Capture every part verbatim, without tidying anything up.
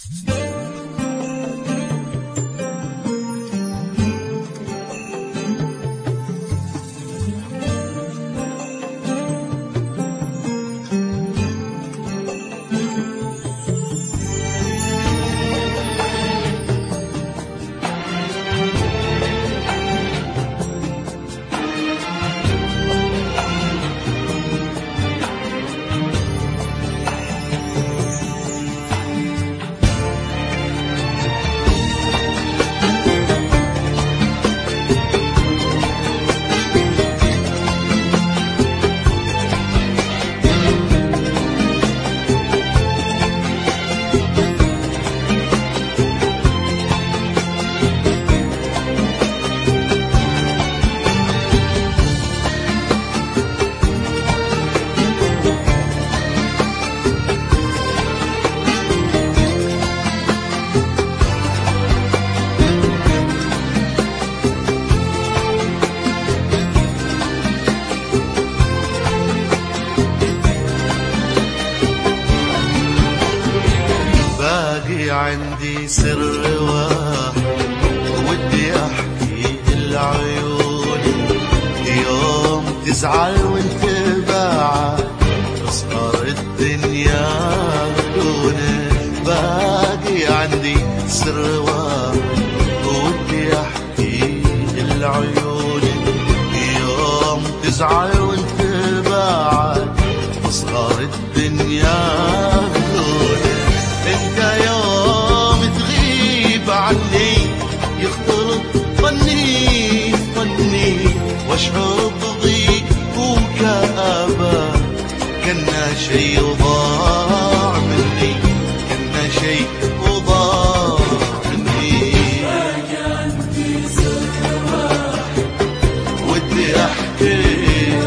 عندي سر واحد ودي احكيه لعيوني، يوم تزعل وانت بعد تصغر الدنيا بدوني. باقي عندي سر واحد ودي احكيه لعيوني، يوم تزعل وانت بعد تصغر الدنيا بدوني. انت يوم تغيب عني يختلط ظني ظني واشعر بضيق وكآبة، كنا شي وضاع مني، كنا شي وضاع مني. باقي عندي سر واحد ودي احكي،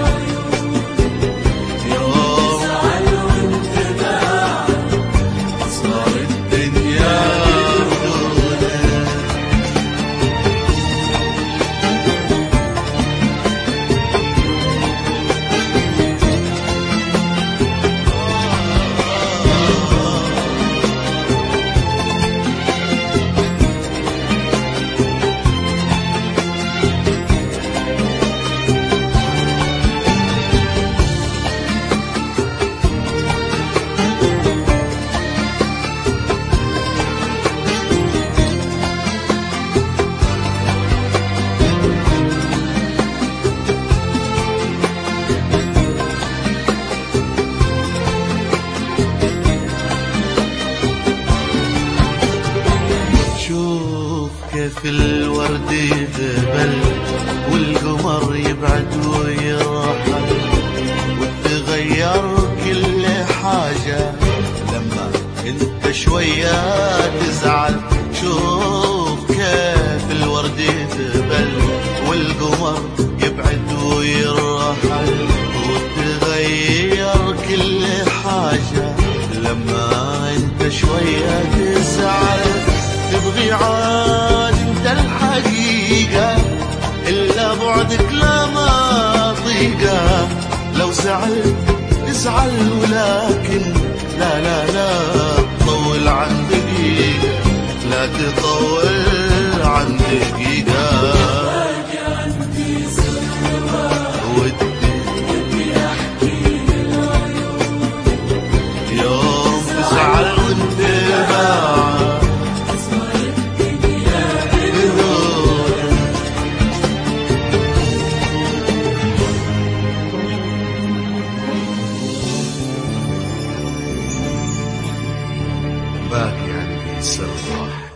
كيف الورد يذبل والقمر يبعد ويرحل، وتغير كل حاجة لما انت شوية تزعل. شوف كيف الورد يذبل والقمر يبعد ويرحل، وتغير كل حاجة لما انت شوية تزعل. تبغي عاد انت الحقيقة إلا بعدك لا ما طيقة، لو زعلت ازعل ولكن لا لا لا تطول عن دقيقة، لا تطول عن دقيقة. باقي عندي سر ودي ودي احكي للعيون، يوم تزعل وانت بعد باقي عندي سر واحد